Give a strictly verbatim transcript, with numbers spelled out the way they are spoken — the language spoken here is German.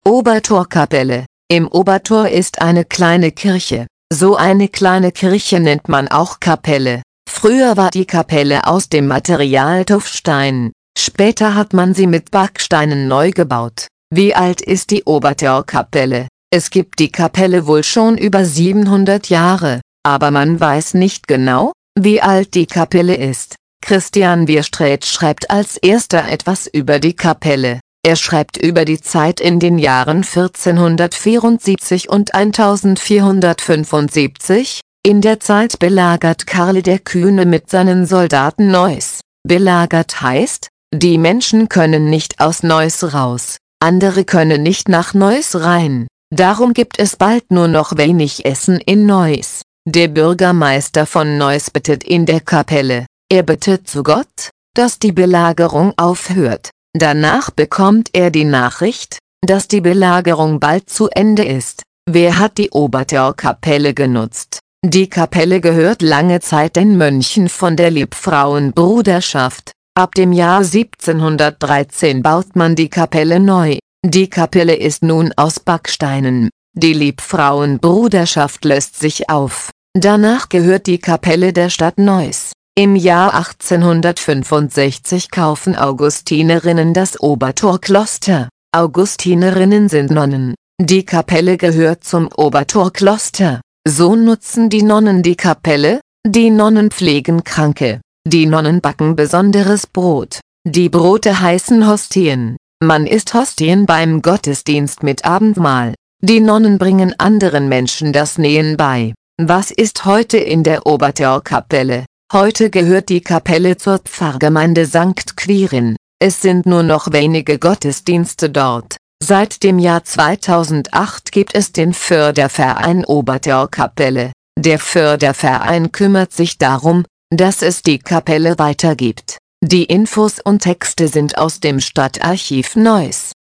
Obertorkapelle. Im Obertor ist eine kleine Kirche. So eine kleine Kirche nennt man auch Kapelle. Früher war die Kapelle aus dem Material Tuffstein. Später hat man sie mit Backsteinen neu gebaut. Wie alt ist die Obertorkapelle? Es gibt die Kapelle wohl schon über siebenhundert Jahre, aber man weiß nicht genau, wie alt die Kapelle ist. Christian Bierstreet schreibt als erster etwas über die Kapelle. Er schreibt über die Zeit in den Jahren vierzehnhundertvierundsiebzig und vierzehnhundertfünfundsiebzig. In der Zeit belagert Karl der Kühne mit seinen Soldaten Neuss. Belagert heißt, die Menschen können nicht aus Neuss raus, andere können nicht nach Neuss rein. Darum gibt es bald nur noch wenig Essen in Neuss. Der Bürgermeister von Neuss bittet in der Kapelle. Er bittet zu Gott, dass die Belagerung aufhört. Danach bekommt er die Nachricht, dass die Belagerung bald zu Ende ist. Wer hat die Obertorkapelle genutzt? Die Kapelle gehört lange Zeit den Mönchen von der Liebfrauenbruderschaft. Ab dem Jahr siebzehnhundertdreizehn baut man die Kapelle neu. Die Kapelle ist nun aus Backsteinen. Die Liebfrauenbruderschaft löst sich auf. Danach gehört die Kapelle der Stadt Neuss. Im Jahr achtzehnhundertfünfundsechzig kaufen Augustinerinnen das Obertorkloster. Augustinerinnen sind Nonnen. Die Kapelle gehört zum Obertorkloster. So nutzen die Nonnen die Kapelle. Die Nonnen pflegen Kranke. Die Nonnen backen besonderes Brot. Die Brote heißen Hostien. Man isst Hostien beim Gottesdienst mit Abendmahl. Die Nonnen bringen anderen Menschen das Nähen bei. Was ist heute in der Obertorkapelle? Heute gehört die Kapelle zur Pfarrgemeinde Sankt Quirin. Es sind nur noch wenige Gottesdienste dort. Seit dem Jahr zweitausendacht gibt es den Förderverein Obertorkapelle. Der Förderverein kümmert sich darum, dass es die Kapelle weitergibt. Die Infos und Texte sind aus dem Stadtarchiv Neuss.